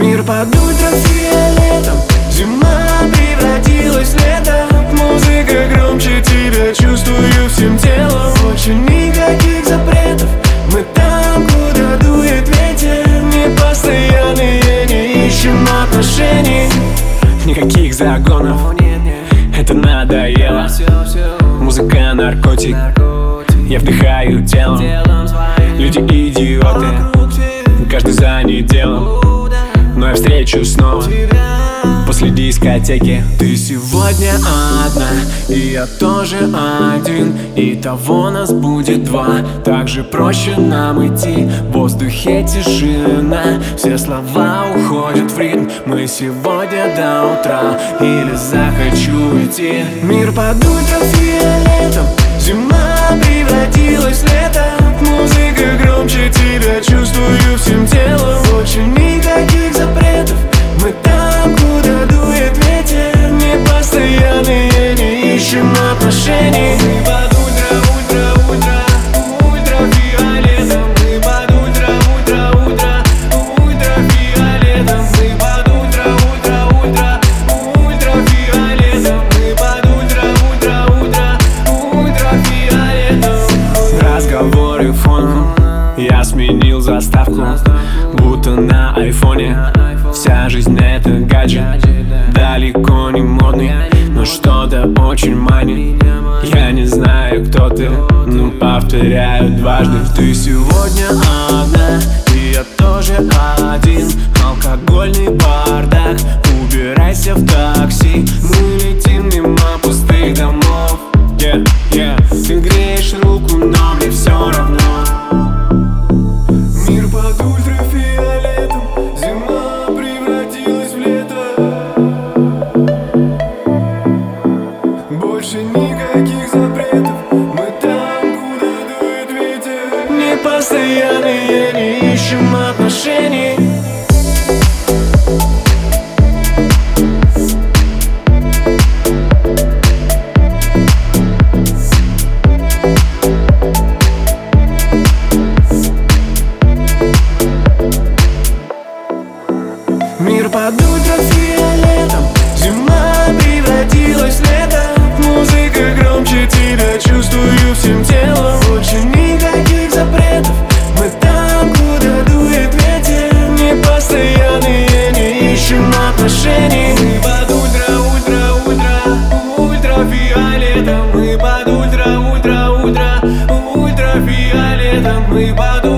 Мир под ультрафиолетом, зима превратилась в лето. Музыка громче тебя, чувствую всем телом. Больше никаких запретов, мы там, куда дует ветер. Не постоянные, не ищем отношений. Никаких загонов, это надоело. Музыка наркотик, я вдыхаю телом. Люди идиоты, каждый занят делом. Но я встречу снова после дискотеки. Ты сегодня одна, и я тоже один. Итого нас будет два. Так же проще нам идти. В воздухе тишина, все слова уходят в ритм. Мы сегодня до утра, или захочу уйти. Мир под ультрафиолетом, зима превратилась в лето. Музыка громче тебя, чувствую всем телом. Больше никаких запретов, мы там, куда дует ветер. Не постоянные, не ищем отношений. Мы под ультрафиолетом, мы под ультрафиолетом. Мы под ультрафиолетом, мы под ультрафиолетом. Разговоры фоном, я сменил заставку, будто на айфоне. Вся жизнь это гаджет, далеко не модный, но что-то очень манит. Я не знаю, кто ты, но повторяю дважды. Ты сегодня одна, и я тоже один. Алкогольный бардак, убирайся в такси. Мы летим мимо пустых домов. Ты греешь руку, но мне все равно. Мир под ультрафиолетом, зима превратилась в лето. Больше никаких запретов, мы там, куда дует ветер. Не постоянные, не ищем отношений. Мир под ультрафиолетом, зима превратилась в лето. Музыка громче тебя, чувствую всем телом. Больше никаких запретов, мы там, куда дует ветер. Не постоянные, не ищем отношений. Мы под ультрафиолетом, мы под ультрафиолетом. Мы под